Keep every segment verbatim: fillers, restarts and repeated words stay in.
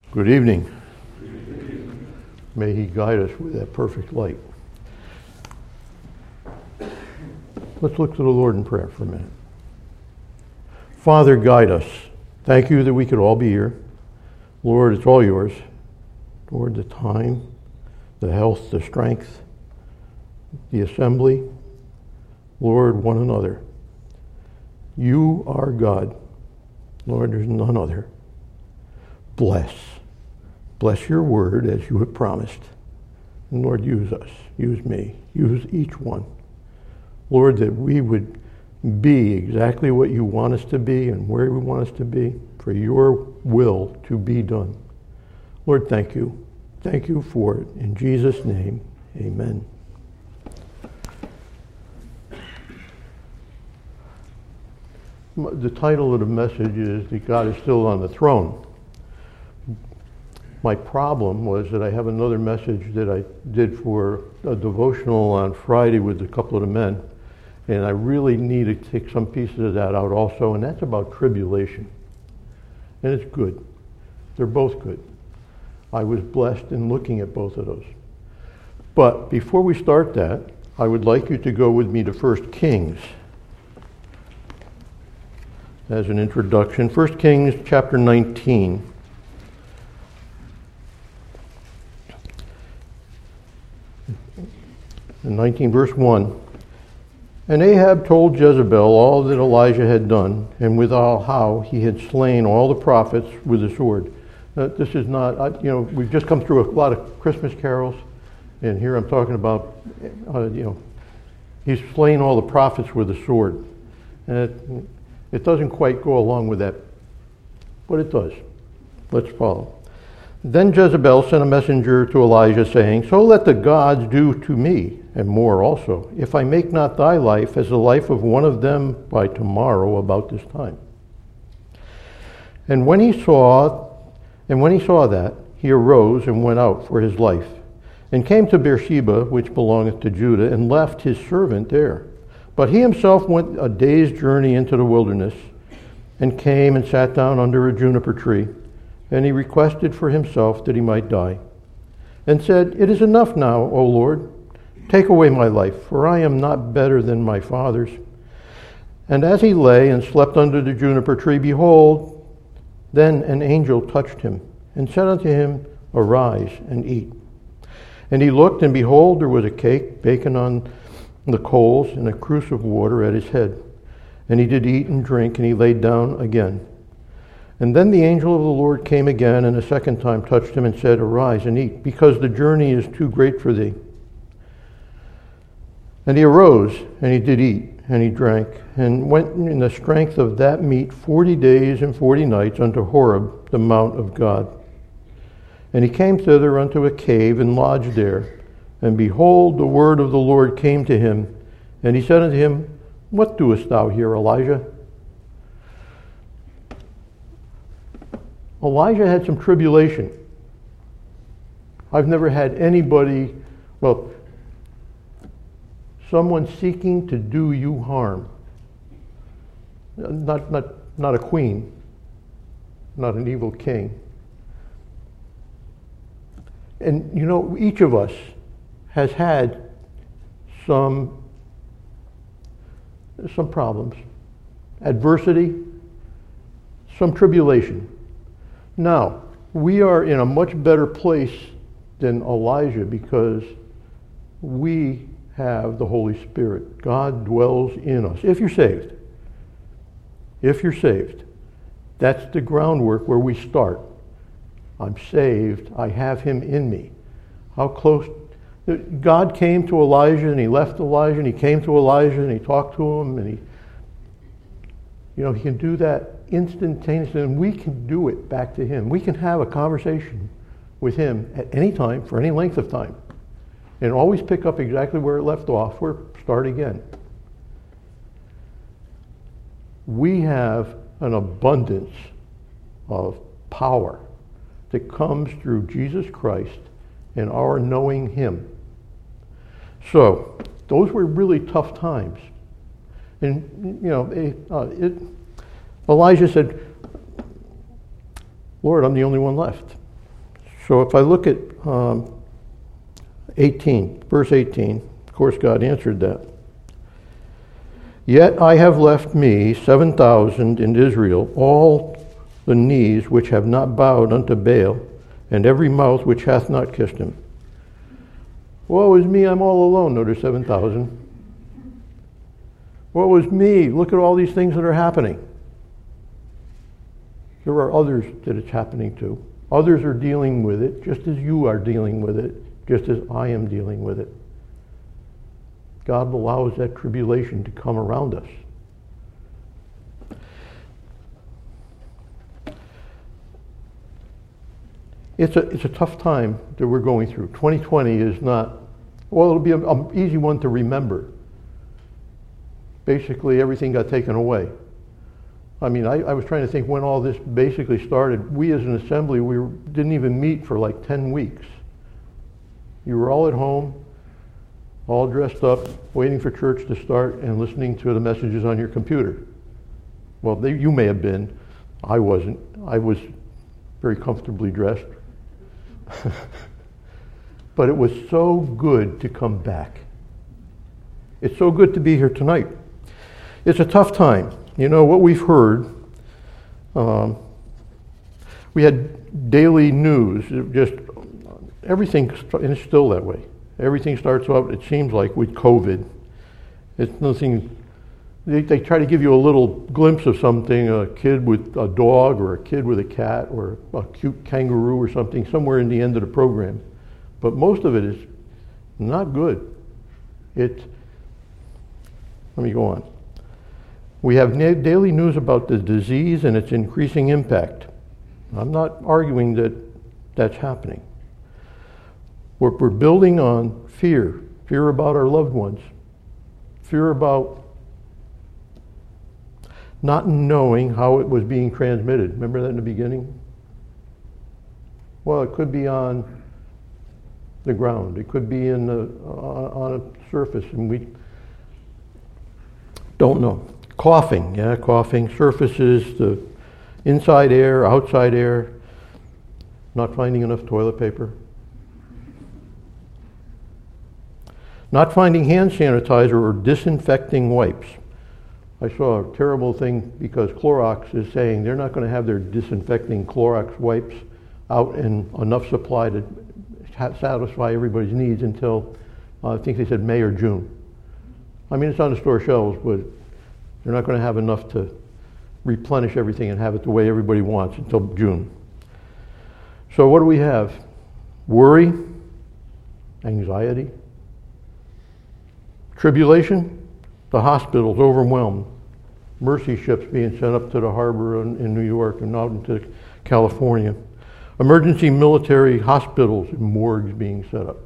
Good evening. May He guide us with that perfect light. Let's look to the Lord in prayer for a minute. Father, guide us. Thank you that we could all be here. Lord, it's all yours. Lord, the time, the health, the strength, the assembly. Lord, one another. You are God. Lord, there's none other. Bless. Bless your word as you have promised. And Lord, use us. Use me. Use each one. Lord, that we would be exactly what you want us to be and where you want us to be for your will to be done. Lord, thank you. Thank you for it. In Jesus' name, amen. The title of the message is that God is still on the throne. My problem was that I have another message that I did for a devotional on Friday with a couple of the men, and I really need to take some pieces of that out also, and that's about tribulation. And it's good. They're both good. I was blessed in looking at both of those. But before we start that, I would like you to go with me to First Kings as an introduction. First Kings chapter nineteen. In nineteen verse one, and Ahab told Jezebel all that Elijah had done, and withal how he had slain all the prophets with the sword. Uh, this is not, I, you know, we've just come through a lot of Christmas carols, and here I'm talking about, uh, you know, he's slain all the prophets with the sword. And it, it doesn't quite go along with that, but it does. Let's follow. Then Jezebel sent a messenger to Elijah, saying, So let the gods do to me, and more also, if I make not thy life as the life of one of them by tomorrow about this time. And when he saw, and when he saw that, he arose and went out for his life, and came to Beersheba, which belongeth to Judah, and left his servant there. But he himself went a day's journey into the wilderness, and came and sat down under a juniper tree. And he requested for himself that he might die, and said, It is enough now, O Lord, take away my life, for I am not better than my fathers. And as he lay and slept under the juniper tree, behold, then an angel touched him, and said unto him, Arise and eat. And he looked, and behold, there was a cake baken on the coals, and a cruse of water at his head. And he did eat and drink, and he laid down again. And then the angel of the Lord came again, and a second time touched him, and said, Arise and eat, because the journey is too great for thee. And he arose, and he did eat, and he drank, and went in the strength of that meat forty days and forty nights unto Horeb, the mount of God. And he came thither unto a cave, and lodged there. And behold, the word of the Lord came to him, and he said unto him, What doest thou here, Elijah? Elijah had some tribulation. I've never had anybody, well, someone seeking to do you harm. Not, not, not a queen, not an evil king. And you know, each of us has had some, some problems, adversity, some tribulation. Now, we are in a much better place than Elijah because we have the Holy Spirit. God dwells in us. If you're saved, if you're saved, that's the groundwork where we start. I'm saved. I have him in me. How close? God came to Elijah and he left Elijah and he came to Elijah and he talked to him and he, you know, he can do that instantaneously, and we can do it back to him. We can have a conversation with him at any time for any length of time and always pick up exactly where it left off or start again. We have an abundance of power that comes through Jesus Christ and our knowing him. So those were really tough times. And, you know, it, uh, it, Elijah said, Lord, I'm the only one left. So if I look at um, eighteen, verse eighteen, of course God answered that. Yet I have left me seven thousand in Israel, all the knees which have not bowed unto Baal, and every mouth which hath not kissed him. Woe is me, I'm all alone. No, there's seven thousand. Woe is me, look at all these things that are happening. There are others that it's happening to. Others are dealing with it just as you are dealing with it, just as I am dealing with it. God allows that tribulation to come around us. It's a, it's a tough time that we're going through. twenty twenty is not, well, it'll be an easy one to remember. Basically, everything got taken away. I mean, I, I was trying to think when all this basically started. We as an assembly, we were, didn't even meet for like ten weeks. You were all at home, all dressed up, waiting for church to start and listening to the messages on your computer. Well, they, you may have been. I wasn't. I was very comfortably dressed. But it was so good to come back. It's so good to be here tonight. It's a tough time. You know, what we've heard, um, we had daily news, just everything, and it's still that way. Everything starts off, it seems like, with COVID. It's nothing, they, they try to give you a little glimpse of something, a kid with a dog or a kid with a cat or a cute kangaroo or something, somewhere in the end of the program. But most of it is not good. It, let me go on. We have daily news about the disease and its increasing impact. I'm not arguing that that's happening. We're, we're building on fear, fear about our loved ones, fear about not knowing how it was being transmitted. Remember that in the beginning? Well, it could be on the ground. It could be in the, uh, on a surface, and we don't know. Coughing, yeah, coughing, surfaces, the inside air, outside air, not finding enough toilet paper. Not finding hand sanitizer or disinfecting wipes. I saw a terrible thing because Clorox is saying they're not going to have their disinfecting Clorox wipes out in enough supply to satisfy everybody's needs until, uh, I think they said May or June. I mean, it's on the store shelves, but they're not going to have enough to replenish everything and have it the way everybody wants until June. So what do we have? Worry, anxiety, tribulation, the hospitals overwhelmed, mercy ships being sent up to the harbor in, in New York and out into California, emergency military hospitals and morgues being set up.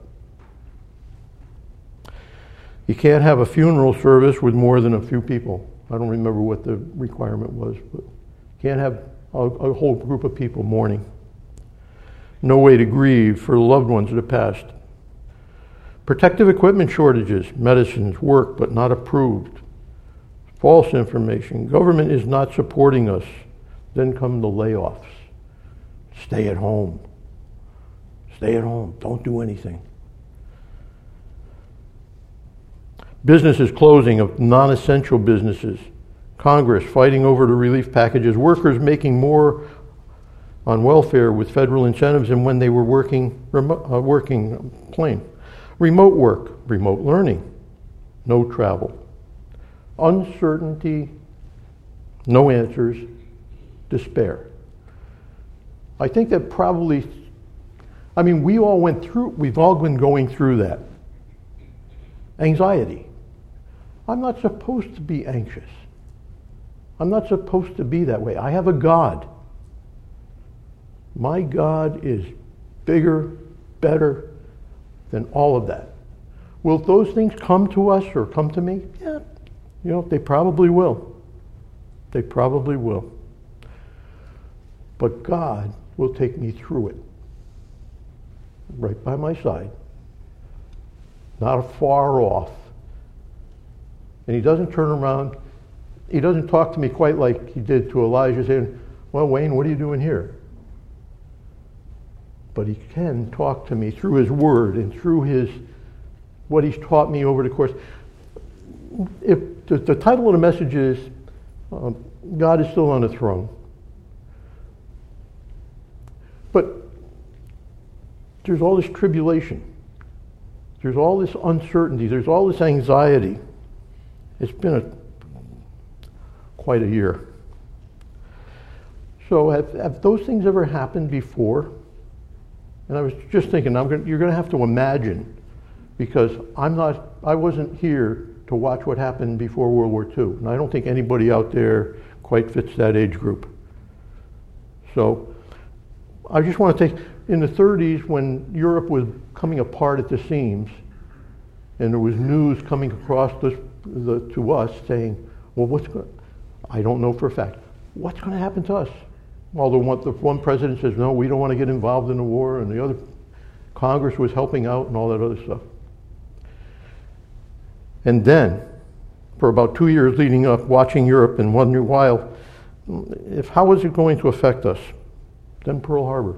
You can't have a funeral service with more than a few people. I don't remember what the requirement was, but you can't have a, a whole group of people mourning. No way to grieve for loved ones that have passed. Protective equipment shortages, medicines work but not approved. False information. Government is not supporting us. Then come the layoffs. Stay at home. Stay at home. Don't do anything. Businesses closing of non-essential businesses. Congress fighting over the relief packages. Workers making more on welfare with federal incentives than when they were working, remote, uh, working plain. Remote work, remote learning, no travel. Uncertainty, no answers, despair. I think that probably, I mean, we all went through, we've all been going through that. Anxiety. I'm not supposed to be anxious. I'm not supposed to be that way. I have a God. My God is bigger, better than all of that. Will those things come to us or come to me? Yeah, you know, they probably will. They probably will. But God will take me through it. Right by my side. Not far off. And he doesn't turn around. He doesn't talk to me quite like he did to Elijah saying, well, Wayne, what are you doing here? but he can talk to me through his word and through his what he's taught me over the course. If the, the title of the message is um, God is still on the throne, but there's all this tribulation, there's all this uncertainty, there's all this anxiety. It's been a quite a year. So have, have those things ever happened before? And I was just thinking, I'm gonna, you're going to have to imagine, because I'm not, I wasn't here to watch what happened before World War Two, and I don't think anybody out there quite fits that age group. So I just want to take, in the thirties, when Europe was coming apart at the seams, and there was news coming across this, the, to us saying, well, what's going, I don't know for a fact, what's going to happen to us? Well, the one, the one president says, no, we don't want to get involved in the war, and the other, Congress was helping out and all that other stuff. And then, for about two years leading up, watching Europe and wondering, while, if how is it going to affect us? Then Pearl Harbor.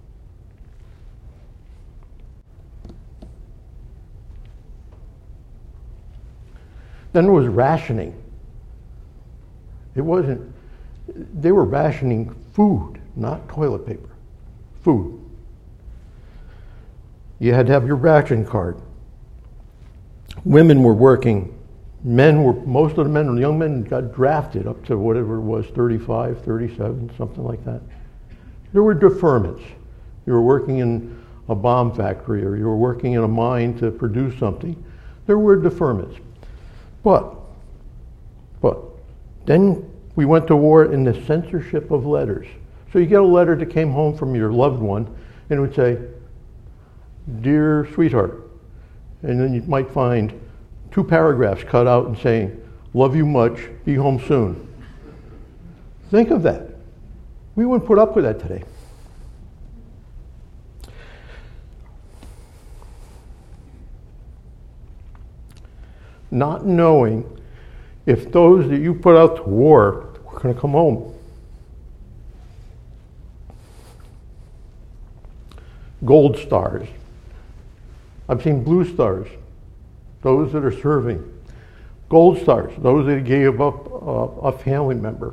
Then there was rationing. It wasn't, they were rationing food, not toilet paper. Food. You had to have your ration card. Women were working. Men were, most of the men, the young men got drafted up to whatever it was, thirty-five, thirty-seven, something like that. There were deferments. You were working in a bomb factory, or you were working in a mine to produce something. There were deferments. But, but, then we went to war in the censorship of letters. So you get a letter that came home from your loved one, and it would say, "Dear sweetheart," and then you might find two paragraphs cut out and saying, "Love you much, be home soon." Think of that. We wouldn't put up with that today. Not knowing if those that you put out to war were going to come home. Gold stars. I've seen blue stars, those that are serving. Gold stars, those that gave up uh, a family member.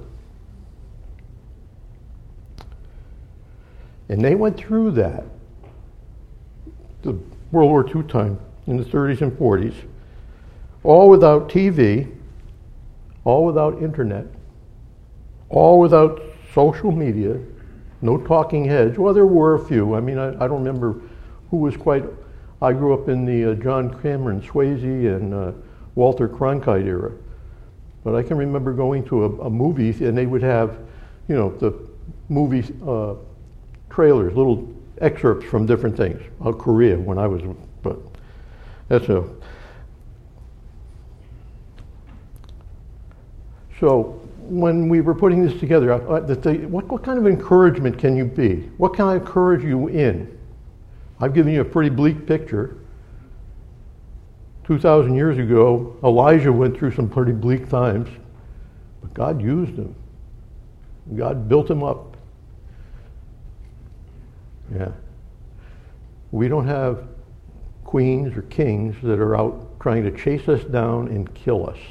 And they went through that, the World War Two time, in the thirties and forties, all without T V, all without internet, all without social media, no talking heads. Well, there were a few. I mean, I, I don't remember who was quite, I grew up in the uh, John Cameron Swayze and uh, Walter Cronkite era. But I can remember going to a, a movie, and they would have, you know, the movie uh, trailers, little excerpts from different things. Out Korea when I was, but that's a. So when we were putting this together, I, I, the, the, what, what kind of encouragement can you be? What can I encourage you in? I've given you a pretty bleak picture. two thousand years ago, Elijah went through some pretty bleak times, but God used him. God built him up. Yeah. We don't have queens or kings that are out trying to chase us down and kill us.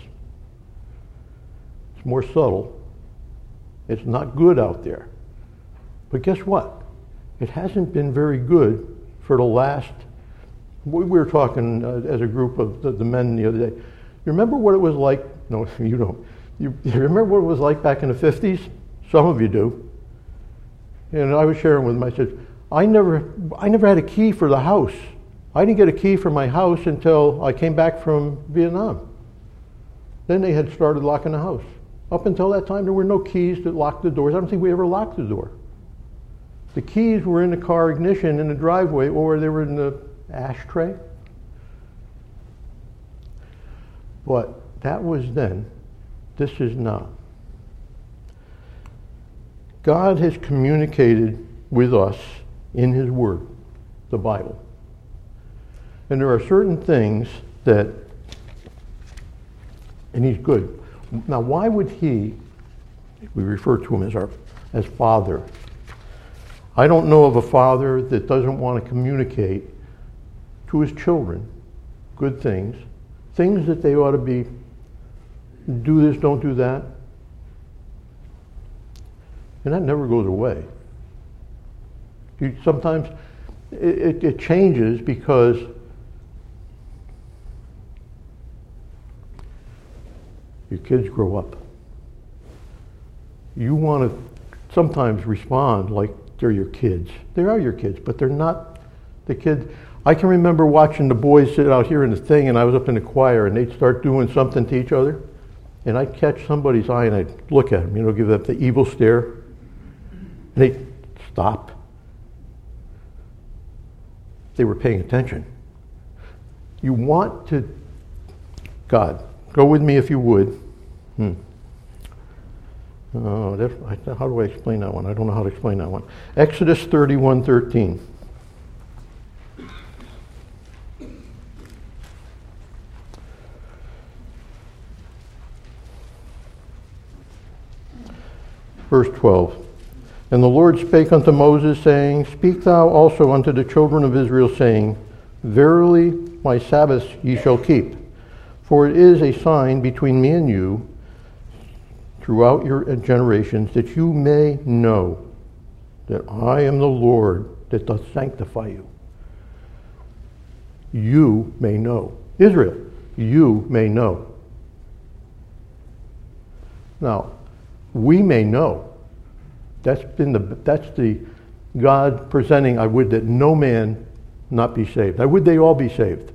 It's more subtle. It's not good out there. But guess what? It hasn't been very good for the last, we were talking uh, as a group of the, the men the other day. You remember what it was like? No, you don't. You, you remember what it was like back in the fifties? Some of you do. And I was sharing with them, I said, I never, I never had a key for the house. I didn't get a key for my house until I came back from Vietnam. Then they had started locking the house. Up until that time, there were no keys that locked the doors. I don't think we ever locked the door. The keys were in the car ignition in the driveway, or they were in the ashtray. But that was then. This is now. God has communicated with us in His Word, the Bible. And there are certain things that, and He's good. Now, why would He, we refer to Him as our, as Father, I don't know of a father that doesn't want to communicate to his children good things, things that they ought to be, do this, don't do that. And that never goes away. You, sometimes it, it, it changes because your kids grow up. You want to sometimes respond like they're your kids. They are your kids, but they're not the kids. I can remember watching the boys sit out here in the thing, and I was up in the choir, and they'd start doing something to each other, and I'd catch somebody's eye, and I'd look at them, you know, give them the evil stare, and they'd stop. They were paying attention. You want to, God, go with me if you would. Hmm. Oh, that's, how do I explain that one? I don't know how to explain that one. Exodus thirty-one thirteen. Verse twelve. And the Lord spake unto Moses, saying, Speak thou also unto the children of Israel, saying, Verily my Sabbaths ye shall keep, for it is a sign between me and you throughout your generations, that you may know that I am the Lord that doth sanctify you. You may know. Israel, you may know. Now, we may know. That's been the that's the God presenting, I would that no man not be saved. I would they all be saved.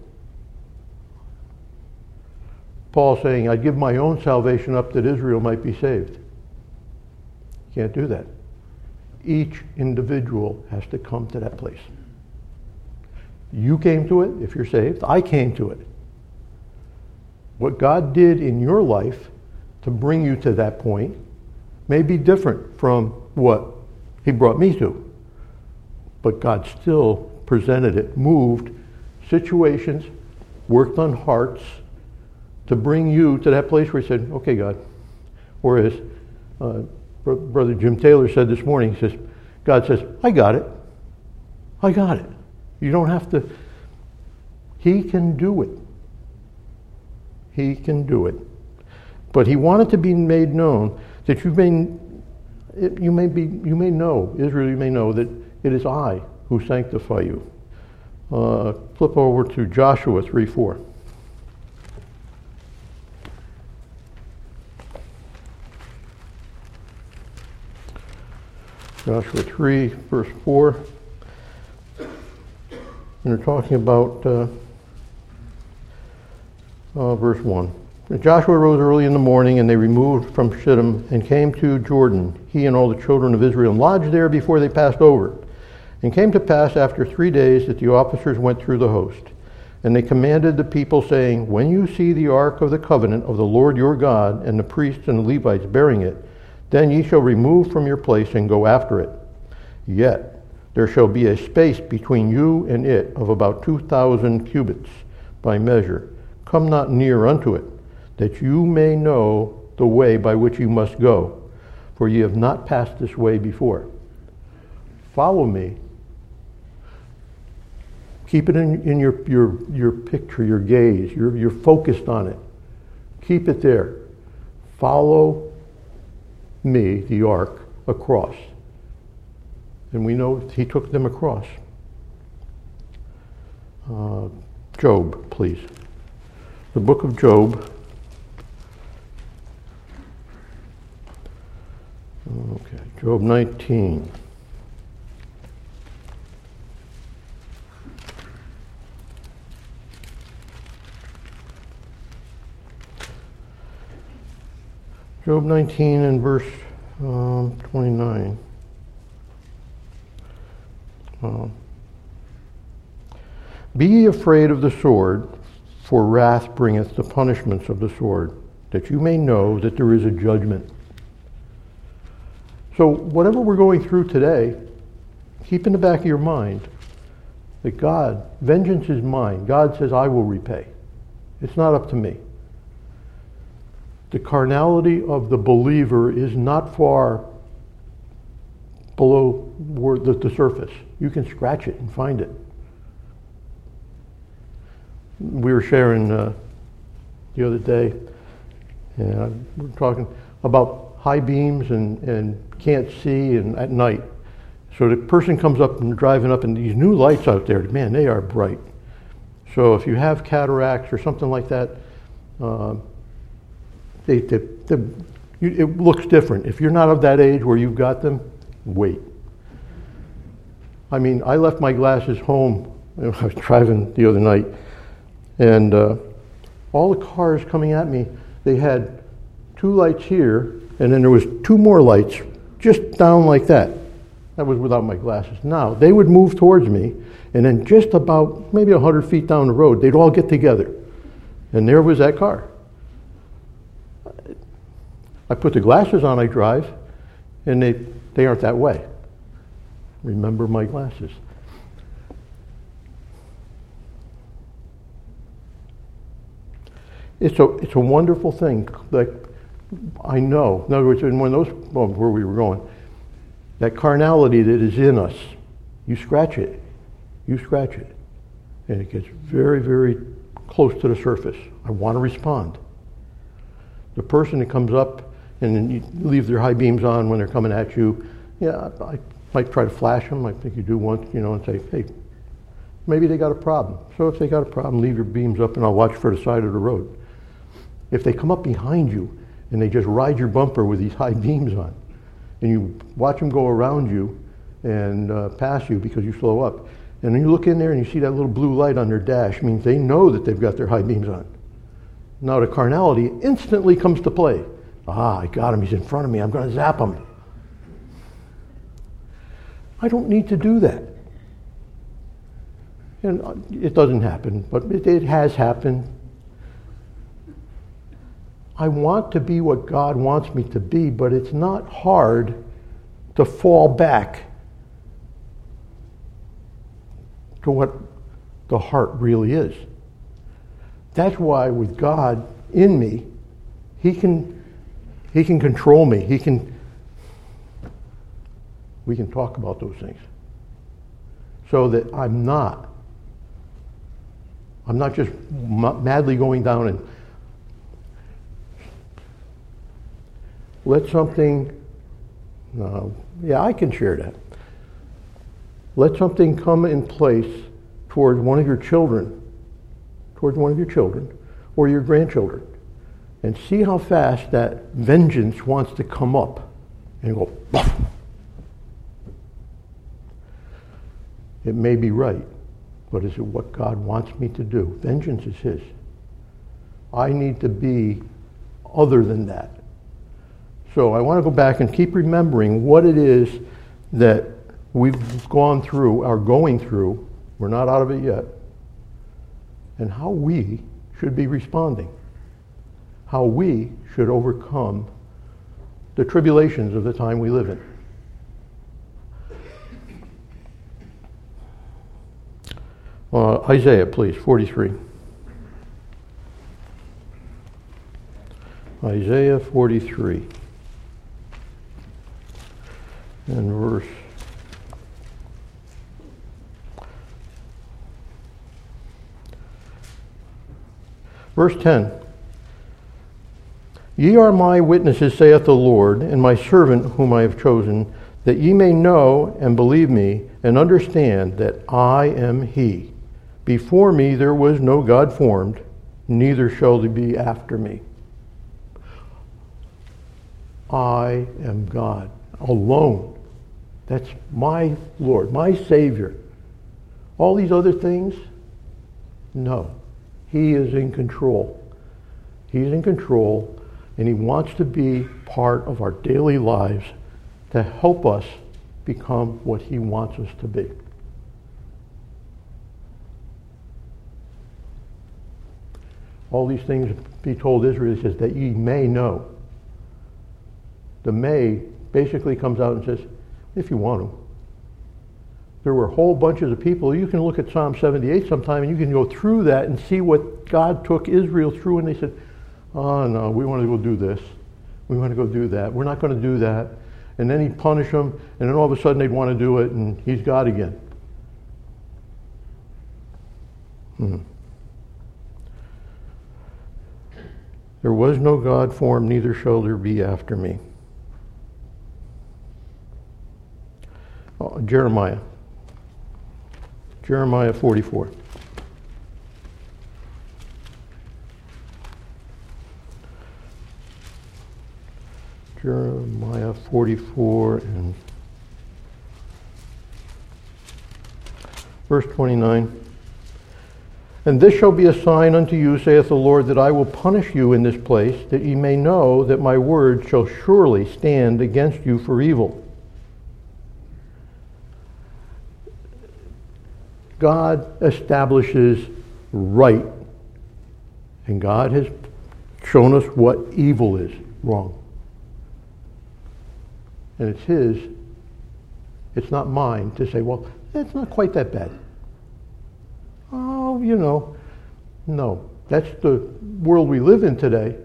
Paul saying, I'd give my own salvation up that Israel might be saved. Can't do that. Each individual has to come to that place. You came to it if you're saved. I came to it. What God did in your life to bring you to that point may be different from what he brought me to. But God still presented it, moved situations, worked on hearts to bring you to that place where he said, okay, God. Or as uh, Brother Jim Taylor said this morning, he says, God says, I got it. I got it. You don't have to. He can do it. He can do it. But he wanted to be made known that you may, you may be, you may know, Israel, you may know that it is I who sanctify you. Uh, flip over to Joshua three four. Joshua three, verse four. And they're talking about uh, uh, verse one. Joshua rose early in the morning, and they removed from Shittim and came to Jordan, he and all the children of Israel, and lodged there before they passed over. And came to pass after three days that the officers went through the host. And they commanded the people, saying, When you see the ark of the covenant of the Lord your God, and the priests and the Levites bearing it, then ye shall remove from your place and go after it. Yet there shall be a space between you and it of about two thousand cubits by measure. Come not near unto it, that you may know the way by which you must go, for ye have not passed this way before. Follow me. Keep it in, in your, your, your picture, your gaze. You're, you're focused on it. Keep it there. Follow me, the ark, across. And we know he took them across. Uh, Job, please. The book of Job. Okay, Job nineteen. Job nineteen and verse um, twenty-nine. Um, Be ye afraid of the sword, for wrath bringeth the punishments of the sword, that you may know that there is a judgment. So whatever we're going through today, keep in the back of your mind that God, vengeance is mine. God says, I will repay. It's not up to me. The carnality of the believer is not far below where the, the surface. You can scratch it and find it. We were sharing uh, the other day, and we were talking about high beams and, and can't see and at night. So the person comes up and driving up, and these new lights out there, man, they are bright. So if you have cataracts or something like that, uh, they, they, they, it looks different. If you're not of that age where you've got them, wait. I mean, I left my glasses home. I was driving the other night, and uh, all the cars coming at me, they had two lights here, and then there was two more lights just down like that. That was without my glasses. Now, they would move towards me, and then just about maybe one hundred feet down the road, they'd all get together. And there was that car. I put the glasses on, I drive, and they, they aren't that way. Remember my glasses. It's a, it's a wonderful thing. Like, I know, in other words, in one of those, well, where we were going, that carnality that is in us, you scratch it, you scratch it, and it gets very, very close to the surface. I want to respond. The person that comes up and then you leave their high beams on when they're coming at you, yeah, I might try to flash them. I think you do once, you know, and say, hey, maybe they got a problem. So if they got a problem, leave your beams up and I'll watch for the side of the road. If they come up behind you and they just ride your bumper with these high beams on, and you watch them go around you and uh, pass you because you slow up, and then you look in there and you see that little blue light on their dash, means they know that they've got their high beams on. Now the carnality instantly comes to play. Ah, I got him, he's in front of me, I'm going to zap him. I don't need to do that. And it doesn't happen, but it, it has happened. I want to be what God wants me to be, but it's not hard to fall back to what the heart really is. That's why with God in me, He can He can control me. He can we can talk about those things. So that I'm not I'm not just m- madly going down and let something, uh, yeah, I can share that. Let something come in place towards one of your children, towards one of your children, or your grandchildren, and see how fast that vengeance wants to come up and go, Buff. It may be right, but is it what God wants me to do? Vengeance is His. I need to be other than that. So I want to go back and keep remembering what it is that we've gone through, are going through, we're not out of it yet, and how we should be responding, how we should overcome the tribulations of the time we live in. Uh, Isaiah, please, forty-three. Isaiah forty-three. And verse verse ten. Ye are my witnesses, saith the Lord, and my servant whom I have chosen, that ye may know and believe me, and understand that I am He. Before me there was no God formed, neither shall there be after me. I am God, alone. That's my Lord, my Savior. All these other things, no. He is in control. He's in control, and He wants to be part of our daily lives to help us become what He wants us to be. All these things He told Israel, He says, that ye may know. The may basically comes out and says, if you want to. There were whole bunches of people. You can look at Psalm seventy-eight sometime and you can go through that and see what God took Israel through, and they said, oh no, we want to go do this. We want to go do that. We're not going to do that. and then he'd punish them, and then all of a sudden they'd want to do it, and he's God again. Hmm. There was no God formed, neither shall there be after me. Oh, Jeremiah. Jeremiah forty-four. Jeremiah forty-four and verse twenty-nine. And this shall be a sign unto you, saith the Lord, that I will punish you in this place, that ye may know that my word shall surely stand against you for evil. God establishes right, and God has shown us what evil is, wrong. And it's his, it's not mine to say, well, it's not quite that bad. Oh, you know, no. That's the world we live in today.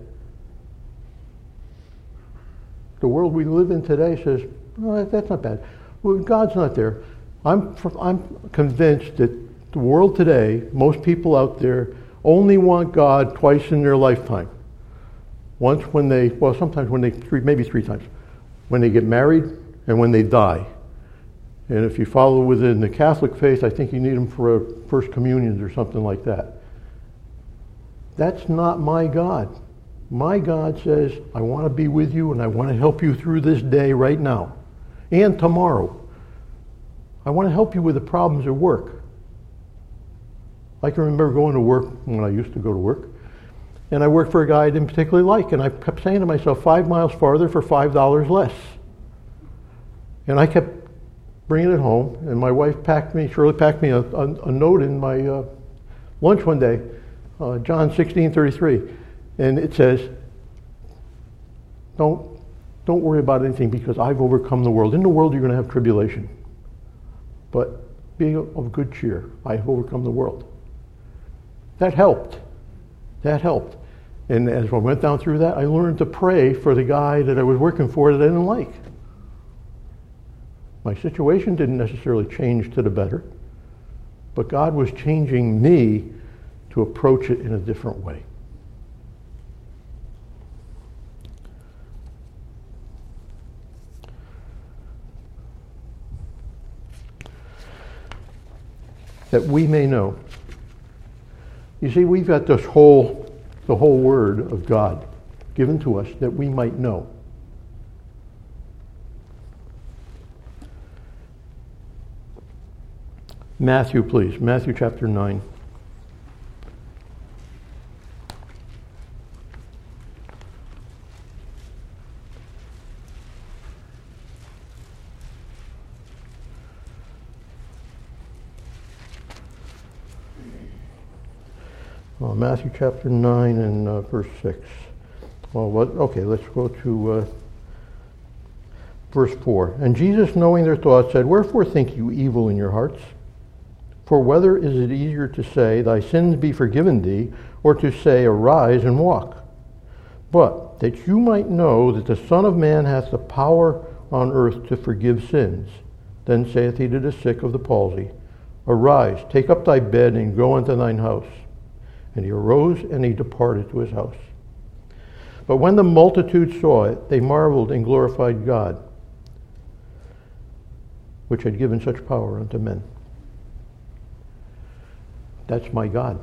The world we live in today says, no, that's not bad. Well, God's not there. I'm, I'm convinced that the world today, most people out there, only want God twice in their lifetime. Once when they, well, sometimes when they, three, maybe three times. When they get married and when they die. And if you follow within the Catholic faith, I think you need them for a First Communions or something like that. That's not my God. My God says, I want to be with you and I want to help you through this day right now and tomorrow. I want to help you with the problems at work. I can remember going to work when I used to go to work, and I worked for a guy I didn't particularly like, and I kept saying to myself, five miles farther for five dollars less. And I kept bringing it home, and my wife packed me, Shirley packed me a, a, a note in my uh, lunch one day, uh, John sixteen thirty-three, and it says, don't, don't worry about anything because I've overcome the world. In the world you're going to have tribulation, but be of good cheer. I have overcome the world. That helped. That helped. And as I went down through that, I learned to pray for the guy that I was working for that I didn't like. My situation didn't necessarily change to the better, but God was changing me to approach it in a different way. That we may know. You see, we've got this whole, the whole word of God given to us that we might know. Matthew, please. Matthew chapter nine. Uh, Matthew chapter nine and uh, verse six. Well, what, okay, let's go to uh, verse four. And Jesus, knowing their thoughts, said, Wherefore think you evil in your hearts? For whether is it easier to say, Thy sins be forgiven thee, or to say, Arise and walk? But that you might know that the Son of Man hath the power on earth to forgive sins. Then saith he to the sick of the palsy, Arise, take up thy bed, and go unto thine house. And he arose, and he departed to his house. But when the multitude saw it, they marveled and glorified God, which had given such power unto men. That's my God.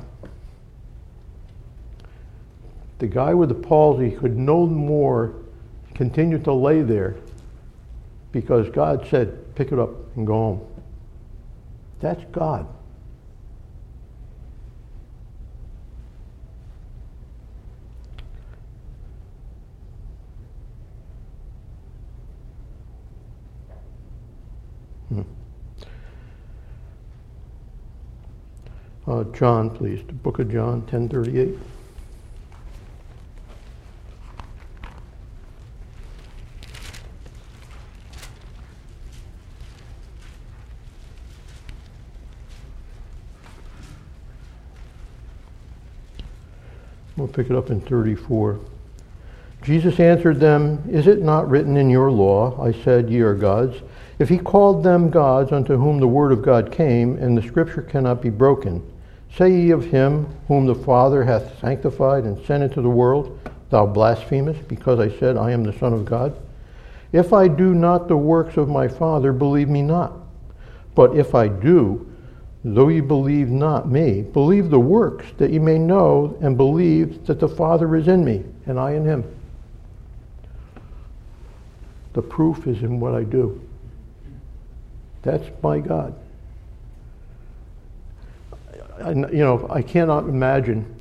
The guy with the palsy could no more continue to lay there because God said, pick it up and go home. That's God. Hmm. Uh, John, please. The book of John, ten thirty-eight. We'll pick it up in thirty-four. Jesus answered them, Is it not written in your law, I said, ye are gods? If he called them gods unto whom the word of God came, and the scripture cannot be broken, say ye of him whom the Father hath sanctified and sent into the world, Thou blasphemest, because I said, I am the Son of God? If I do not the works of my Father, believe me not. But if I do, though ye believe not me, believe the works, that ye may know and believe that the Father is in me, and I in him. The proof is in what I do. That's my God. I, you know, I cannot imagine.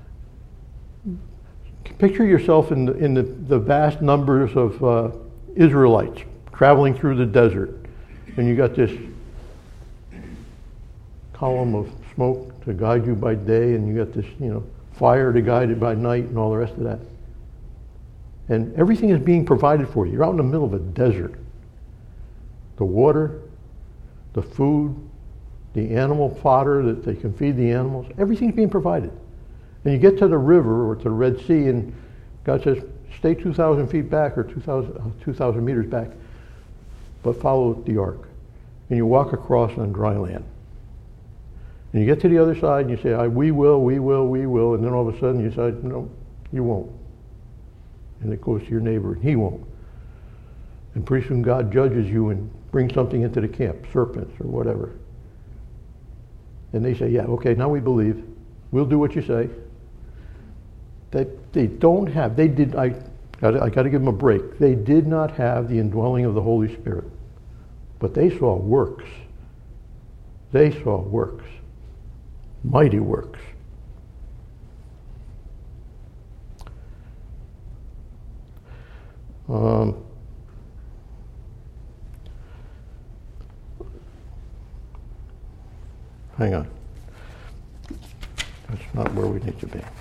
Picture yourself in the, in the, the vast numbers of uh, Israelites traveling through the desert, and you got this column of smoke to guide you by day, and you got this, you know, fire to guide you by night, and all the rest of that. And everything is being provided for you. You're out in the middle of a desert. The water, the food, the animal fodder that they can feed the animals, everything's being provided. And you get to the river or to the Red Sea, and God says, stay two thousand feet back or two thousand, uh, two thousand meters back, but follow the ark. And you walk across on dry land. And you get to the other side and you say, I, we will, we will, we will, and then all of a sudden you decide, no, you won't. And it goes to your neighbor, and he won't. And pretty soon God judges you and brings something into the camp, serpents or whatever. And they say, yeah, okay, now we believe. We'll do what you say. That they don't have, they did, I, I got to give them a break. They did not have the indwelling of the Holy Spirit. But they saw works. They saw works. Mighty works. Um, hang on. That's not where we need to be.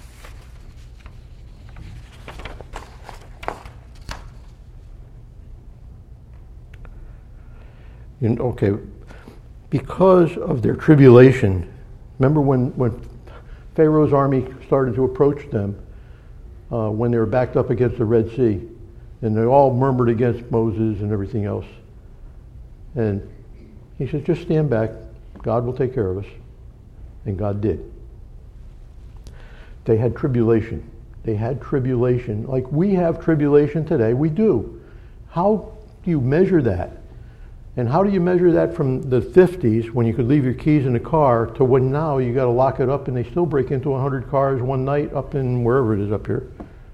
You know, okay, because of their tribulation, remember when, when Pharaoh's army started to approach them, uh, when they were backed up against the Red Sea, and they all murmured against Moses and everything else. And he said, just stand back. God will take care of us. And God did. They had tribulation. They had tribulation. Like we have tribulation today. We do. How do you measure that? And how do you measure that from the fifties, when you could leave your keys in the car, to when now you got to lock it up and they still break into one hundred cars one night up in wherever it is up here?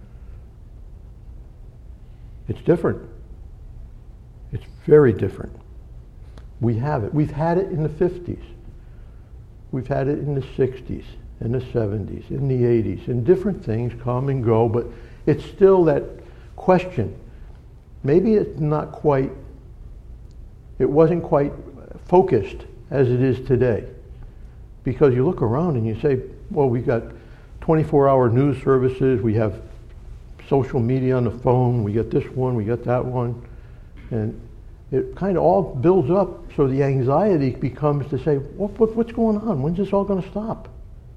It's different. It's very different. We have it. We've had it in the fifties. We've had it in the sixties, in the seventies, in the eighties, and different things come and go, but it's still that question. Maybe it's not quite, it wasn't quite focused as it is today. Because you look around and you say, well, we've got twenty-four hour news services, we have social media on the phone, we get this one, we get that one, and it kind of all builds up, so the anxiety becomes to say, what, what, what's going on? When's this all going to stop?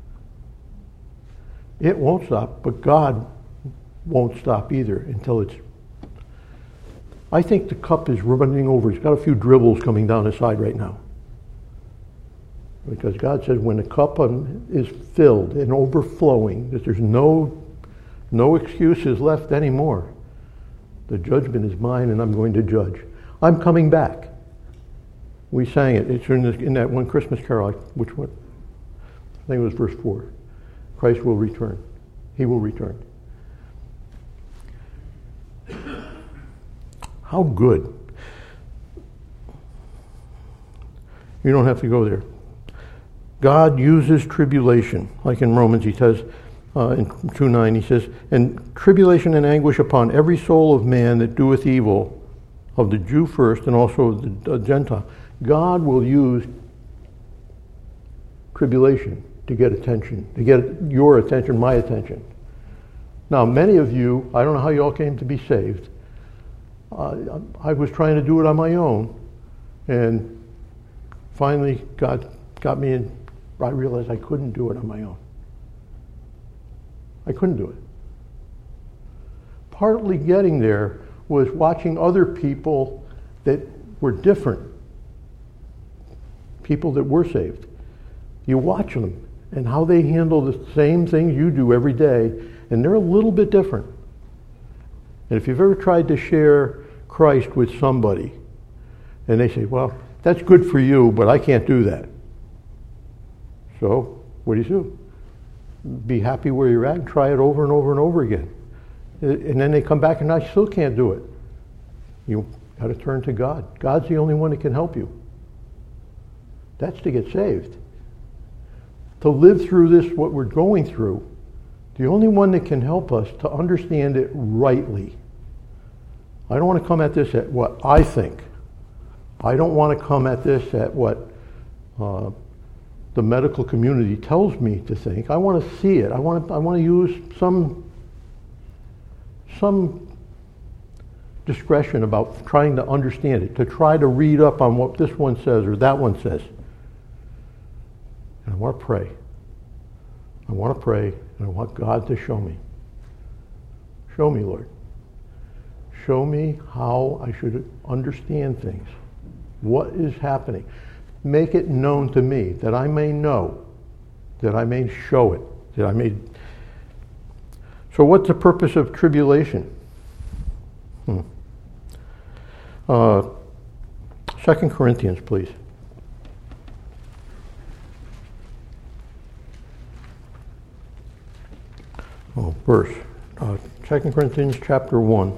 It won't stop, but God won't stop either until it's... I think the cup is running over. It's got a few dribbles coming down the side right now. Because God says when the cup is filled and overflowing, that there's no no excuses left anymore. The judgment is mine, and I'm going to judge. I'm coming back. We sang it. It's in, this, in that one Christmas carol. Which one? I think it was verse four. Christ will return. He will return. How good. You don't have to go there. God uses tribulation, like in Romans he says, uh, in two nine he says, and tribulation and anguish upon every soul of man that doeth evil, of the Jew first and also of the Gentile. God will use tribulation to get attention, to get your attention, my attention. Now, many of you, I don't know how you all came to be saved. Uh, I was trying to do it on my own, and finally God got me in. I realized I couldn't do it on my own. I couldn't do it. partly getting there was watching other people that were different, people that were saved. You watch them and how they handle the same things you do every day, and they're a little bit different. And if you've ever tried to share Christ with somebody, and they say, well, that's good for you, but I can't do that. So, what do you do? Be happy where you're at and try it over and over and over again. And then they come back and I still can't do it. You got to turn to God. God's the only one that can help you. That's to get saved. To live through this, what we're going through, the only one that can help us to understand it rightly. I don't want to come at this at what I think. I don't want to come at this at what uh, the medical community tells me to think. I want to see it. I want to, I want to use some some discretion about trying to understand it, to try to read up on what this one says or that one says. And I want to pray. I want to pray, and I want God to show me. Show me, Lord. Show me how I should understand things. What is happening? Make it known to me, that I may know, that I may show it, that I may... So what's the purpose of tribulation? Hmm. Uh, Second Corinthians, please. Oh, verse. Uh, Second Corinthians chapter one.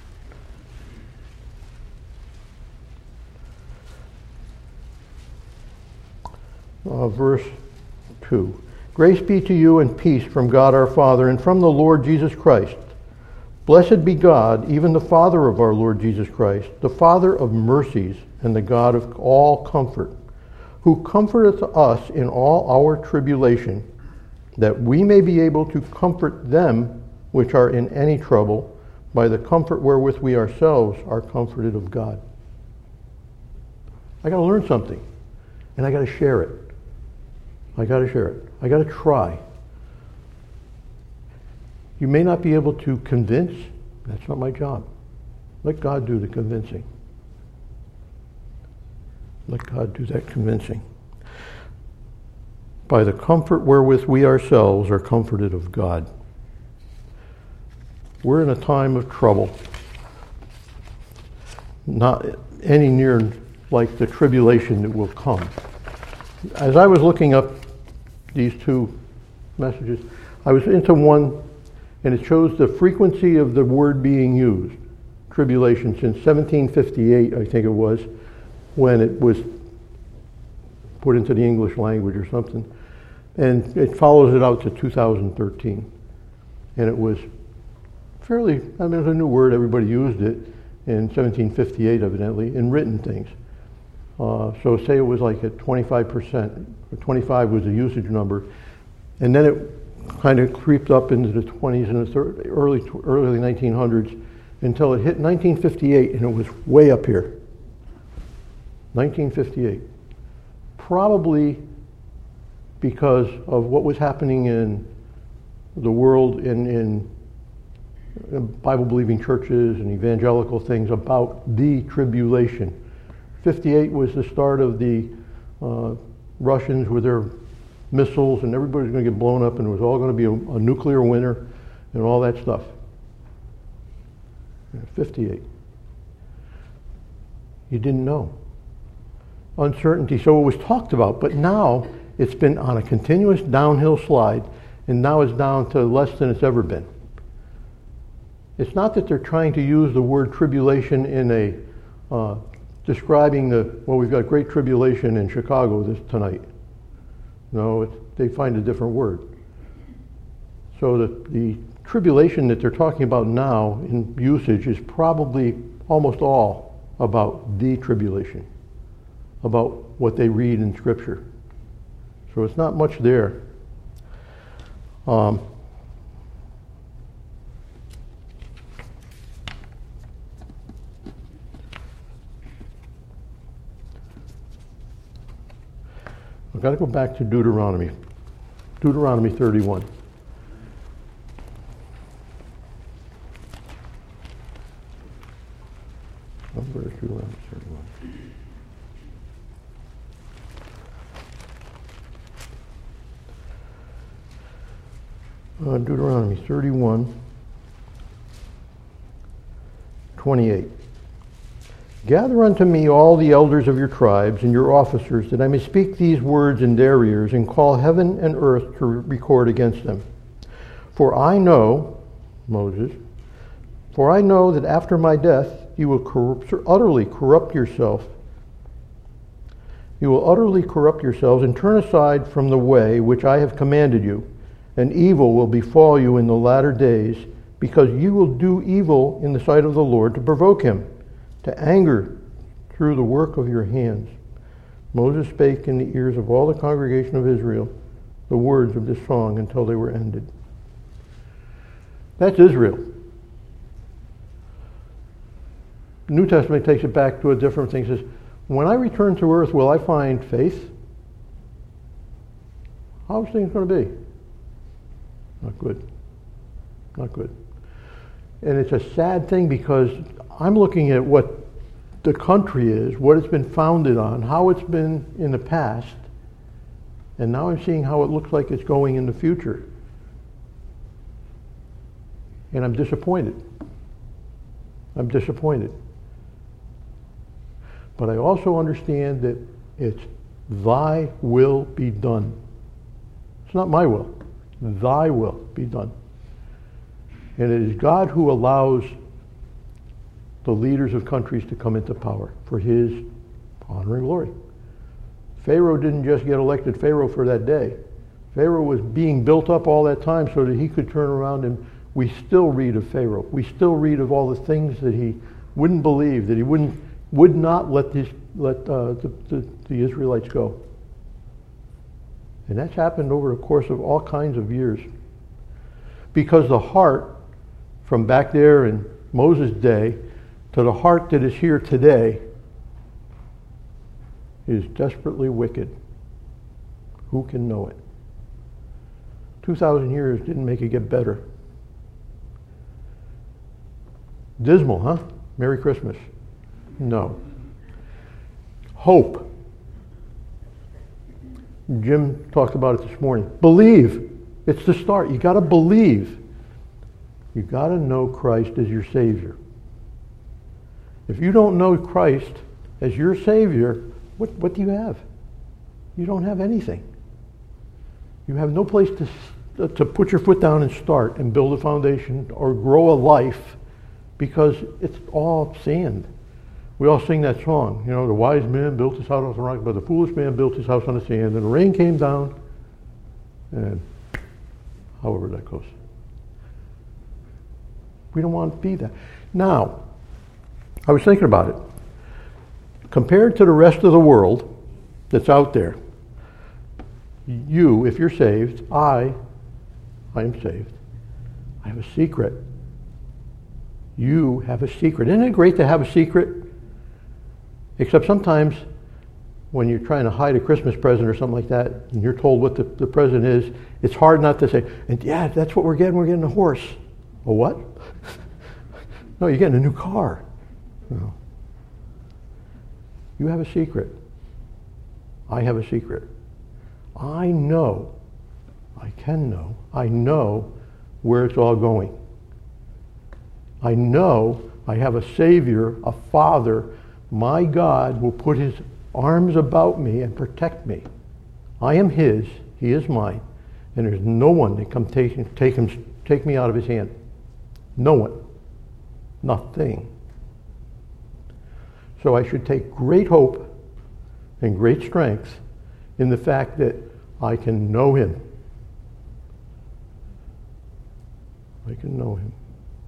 Uh, verse two. Grace be to you and peace from God our Father and from the Lord Jesus Christ. Blessed be God, even the Father of our Lord Jesus Christ, the Father of mercies and the God of all comfort, who comforteth us in all our tribulation, that we may be able to comfort them which are in any trouble by the comfort wherewith we ourselves are comforted of God. I got to learn something, and I got to share it. I got to share it. I got to try. You may not be able to convince. That's not my job. Let God do the convincing. Let God do that convincing. By the comfort wherewith we ourselves are comforted of God. We're in a time of trouble. Not any near like the tribulation that will come. As I was looking up these two messages, I was into one, and it shows the frequency of the word being used, tribulation, since seventeen fifty-eight, I think it was, when it was put into the English language or something. And it follows it out to two thousand thirteen. And it was fairly, I mean, it was a new word, everybody used it in seventeen fifty-eight, evidently, in written things. Uh, so say it was like at twenty-five percent, or twenty-five was the usage number, and then it kind of creeped up into the twenties and the third, early early nineteen hundreds until it hit nineteen fifty-eight, and it was way up here. nineteen fifty-eight. Probably because of what was happening in the world in, in Bible-believing churches and evangelical things about the tribulation. fifty-eight was the start of the uh, Russians with their missiles, and everybody was going to get blown up, and it was all going to be a, a nuclear winter and all that stuff. fifty-eight. You didn't know. Uncertainty. So it was talked about, but now it's been on a continuous downhill slide, and now it's down to less than it's ever been. It's not that they're trying to use the word tribulation in a uh, describing the, well, we've got great tribulation in Chicago this tonight. No, it's, they find a different word. So the, the tribulation that they're talking about now in usage is probably almost all about the tribulation, about what they read in Scripture. So it's not much there. Um, I've got to go back to Deuteronomy. Deuteronomy thirty-one. Deuteronomy thirty-one. Uh, Deuteronomy thirty-one, twenty-eight. Gather unto me all the elders of your tribes and your officers, that I may speak these words in their ears, and call heaven and earth to record against them. For I know, Moses, for I know that after my death you will corrupt, utterly corrupt yourself. You will utterly corrupt yourselves and turn aside from the way which I have commanded you, and evil will befall you in the latter days, because you will do evil in the sight of the Lord to provoke him to anger through the work of your hands. Moses spake in the ears of all the congregation of Israel the words of this song until they were ended. That's Israel. The New Testament takes it back to a different thing. It says, when I return to earth, will I find faith? How's things going to be? Not good. Not good. And it's a sad thing, because I'm looking at what the country is, what it's been founded on, how it's been in the past, and now I'm seeing how it looks like it's going in the future. And I'm disappointed. I'm disappointed. But I also understand that it's thy will be done. It's not my will. Thy will be done. And it is God who allows the leaders of countries to come into power for his honor and glory. Pharaoh didn't just get elected Pharaoh for that day. Pharaoh was being built up all that time so that he could turn around, and we still read of Pharaoh. We still read of all the things that he wouldn't believe, that he wouldn't, would not let, this, let uh, the, the, the Israelites go. And that's happened over the course of all kinds of years. Because the heart, from back there in Moses' day, to the heart that is here today, is desperately wicked. Who can know it? Two thousand years didn't make it get better. Dismal, huh? Merry Christmas. No. Hope. Jim talked about it this morning. Believe. It's the start. You got to believe. You got to know Christ as your Savior. If you don't know Christ as your Savior, what, what do you have? You don't have anything. You have no place to, to put your foot down and start and build a foundation or grow a life, because it's all sand. We all sing that song, you know, the wise man built his house on the rock, but the foolish man built his house on the sand, and the rain came down, and however that goes. We don't want to be that. Now, I was thinking about it. Compared to the rest of the world that's out there, you, if you're saved, I, I am saved. I have a secret. You have a secret. Isn't it great to have a secret? Except sometimes when you're trying to hide a Christmas present or something like that, and you're told what the, the present is, it's hard not to say, and yeah, that's what we're getting. We're getting a horse. A what? No, you're getting a new car. No. You have a secret. I have a secret. I know, I can know, I know where it's all going. I know I have a Savior, a Father. My God will put his arms about me and protect me. I am his, he is mine, and there's no one that can take, take, him, take me out of his hand. No one. Nothing. So I should take great hope and great strength in the fact that I can know him. I can know him.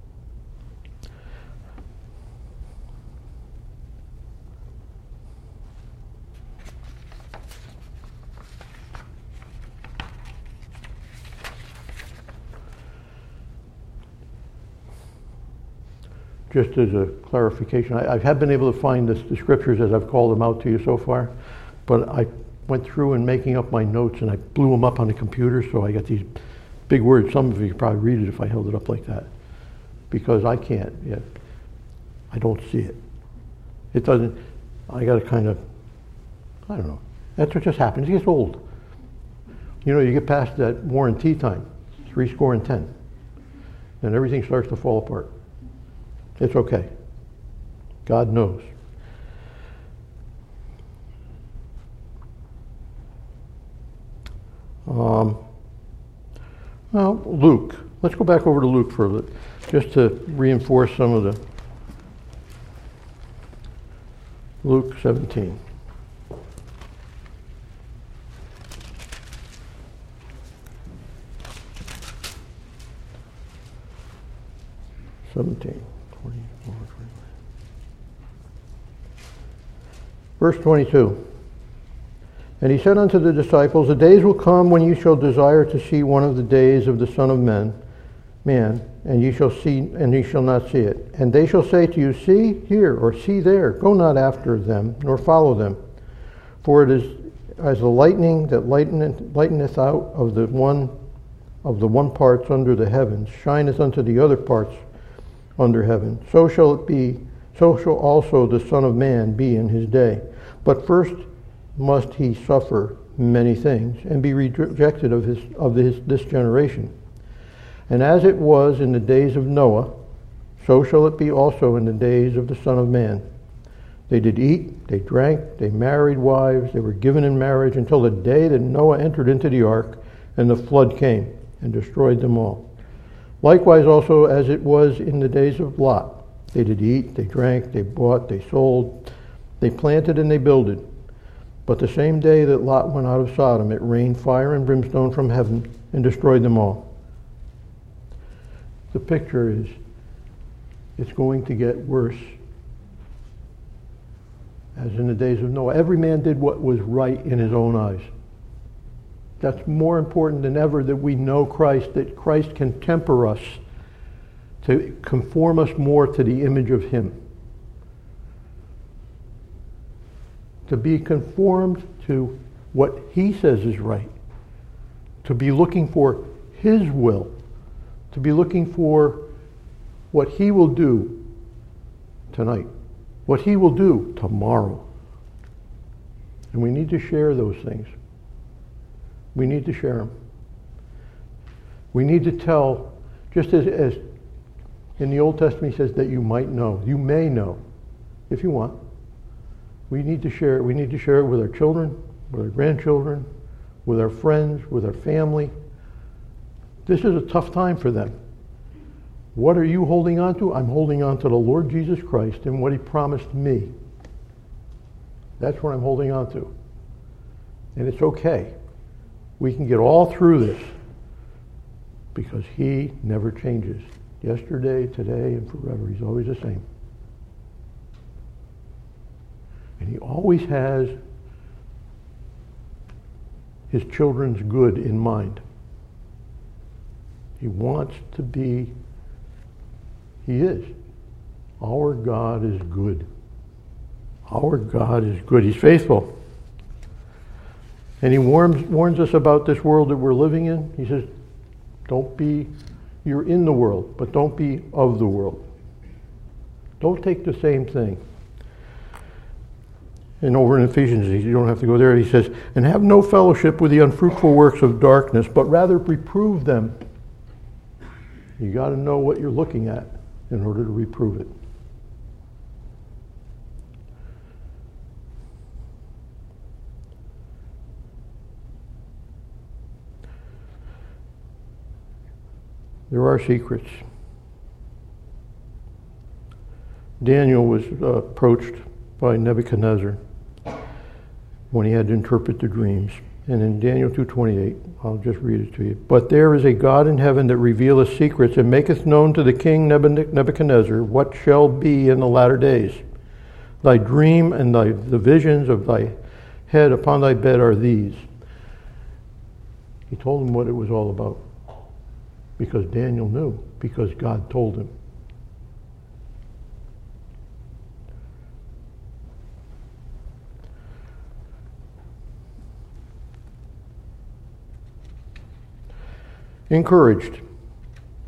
Just as a clarification, I, I have been able to find this, the scriptures as I've called them out to you so far, but I went through and making up my notes, and I blew them up on the computer, so I got these big words. Some of you could probably read it if I held it up like that, because I can't yet. I don't see it. It doesn't, I got to kind of, I don't know. That's what just happens. He gets old. You know, you get past that warranty time, three score and ten, and everything starts to fall apart. It's okay. God knows. Um, well, Luke. Let's go back over to Luke for a little, just to reinforce some of the Luke seventeen. seventeen, twenty-four, twenty-five. Verse twenty-two. And he said unto the disciples, the days will come when you shall desire to see one of the days of the Son of Man, man, and ye shall see, and ye shall not see it. And they shall say to you, see here, or see there. Go not after them, nor follow them. For it is as the lightning that lighteneth, lighteneth out of the one of the one parts under the heavens, shineth unto the other parts under heaven. So shall it be, so shall also the Son of Man be in his day. But first must he suffer many things, and be rejected of his of his, this generation. And as it was in the days of Noah, so shall it be also in the days of the Son of Man. They did eat, they drank, they married wives, they were given in marriage until the day that Noah entered into the ark, and the flood came and destroyed them all. Likewise also as it was in the days of Lot. They did eat, they drank, they bought, they sold, they planted and they builded. But the same day that Lot went out of Sodom, it rained fire and brimstone from heaven and destroyed them all. The picture is, it's going to get worse. As in the days of Noah, every man did what was right in his own eyes. That's more important than ever, that we know Christ, that Christ can temper us to conform us more to the image of him. To be conformed to what he says is right. To be looking for his will. To be looking for what he will do tonight. What he will do tomorrow. And we need to share those things. We need to share them. We need to tell, just as, as in the Old Testament he says, that you might know. You may know, if you want. We need to share it. We need to share it with our children, with our grandchildren, with our friends, with our family. This is a tough time for them. What are you holding on to? I'm holding on to the Lord Jesus Christ and what he promised me. That's what I'm holding on to. And it's okay. We can get all through this because he never changes. Yesterday, today, and forever. He's always the same. And he always has his children's good in mind. He wants to be, he is. Our God is good. Our God is good. He's faithful. And he warns, warns us about this world that we're living in. He says, don't be, you're in the world, but don't be of the world. Don't take the same thing. And over in Ephesians, you don't have to go there, he says, and have no fellowship with the unfruitful works of darkness, but rather reprove them. You got to know what you're looking at in order to reprove it. There are secrets. Daniel was uh, approached by Nebuchadnezzar when he had to interpret the dreams. And in Daniel two twenty-eight, I'll just read it to you. But there is a God in heaven that revealeth secrets, and maketh known to the king Nebuchadnezzar what shall be in the latter days. Thy dream and thy, the visions of thy head upon thy bed are these. He told him what it was all about. Because Daniel knew, because God told him. Encouraged.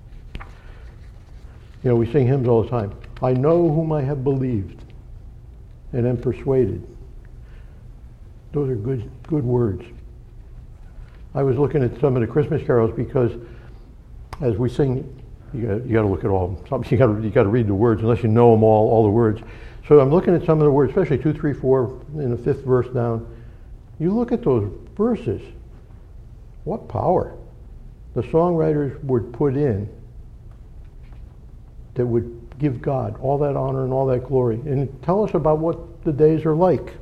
You know, we sing hymns all the time. I know whom I have believed. and am persuaded. Those are good, good words. I was looking at some of the Christmas carols because as we sing, you got, you got to look at all. You got to you got to read the words unless you know them all, all the words. So I'm looking at some of the words, especially two, three, four, in the fifth verse down. You look at those verses. What power the songwriters would put in that would give God all that honor and all that glory, and tell us about what the days are like.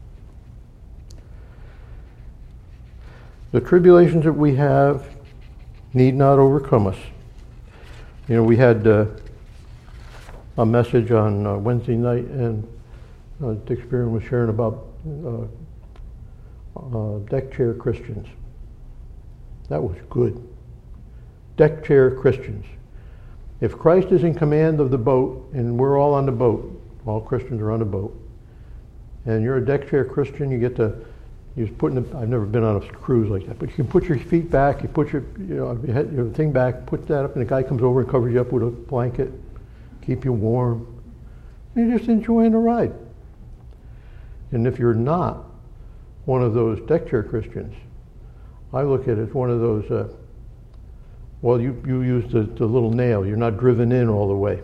The tribulations that we have need not overcome us. You know, we had uh, a message on uh, Wednesday night, and uh, Dick Spearman was sharing about uh, uh, deck chair Christians. That was good. Deck chair Christians. If Christ is in command of the boat, and we're all on the boat, all Christians are on the boat, and you're a deck chair Christian, you get to, you just put in the, I've never been on a cruise like that, but you can put your feet back, you put your, you know, your, head, your thing back, put that up, and the guy comes over and covers you up with a blanket, keep you warm. You're just enjoying the ride. And if you're not one of those deck chair Christians, I look at it as one of those, uh, well, you, you use the, the little nail. You're not driven in all the way.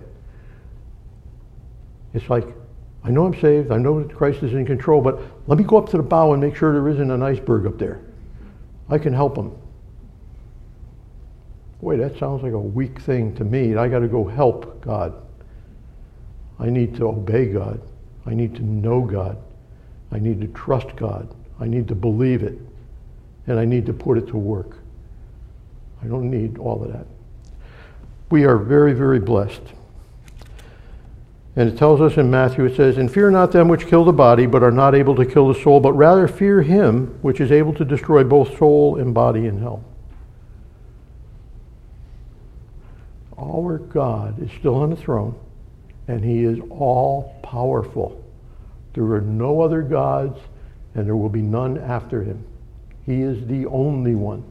It's like, I know I'm saved. I know that Christ is in control, but let me go up to the bow and make sure there isn't an iceberg up there. I can help him. Boy, that sounds like a weak thing to me. I got to go help God. I need to obey God. I need to know God. I need to trust God. I need to believe it. And I need to put it to work. I don't need all of that. We are very, very blessed. And it tells us in Matthew, it says, "And fear not them which kill the body, but are not able to kill the soul, but rather fear him which is able to destroy both soul and body in hell." Our God is still on the throne, and he is all powerful. There are no other gods, and there will be none after him. He is the only one.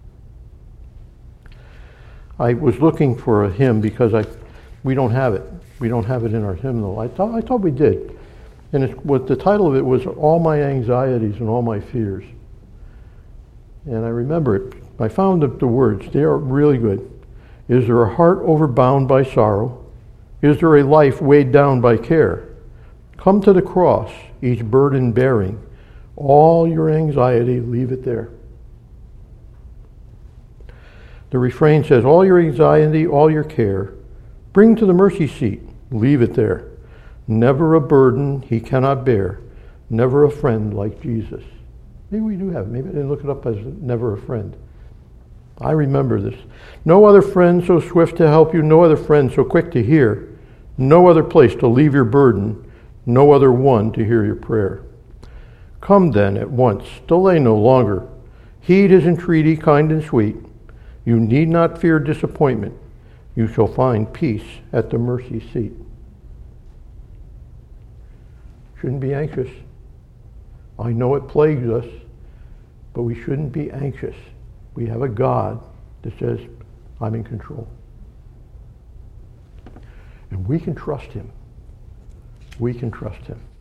I was looking for a hymn because I, we don't have it. We don't have it in our hymnal. I thought I thought we did, and it's, what the title of it was, "All My Anxieties and All My Fears." And I remember it. I found the, the words. They are really good. Is there a heart overbound by sorrow? Is there a life weighed down by care? Come to the cross, each burden bearing. All your anxiety, leave it there. The refrain says, all your anxiety, all your care, bring to the mercy seat, leave it there. Never a burden he cannot bear, never a friend like Jesus. Maybe we do have it. Maybe I didn't look it up as never a friend. I remember this. No other friend so swift to help you, no other friend so quick to hear, no other place to leave your burden, no other one to hear your prayer. Come then at once, delay no longer. Heed his entreaty, kind and sweet. You need not fear disappointment. You shall find peace at the mercy seat. Shouldn't be anxious. I know it plagues us, but we shouldn't be anxious. We have a God that says, I'm in control. And we can trust him. We can trust him.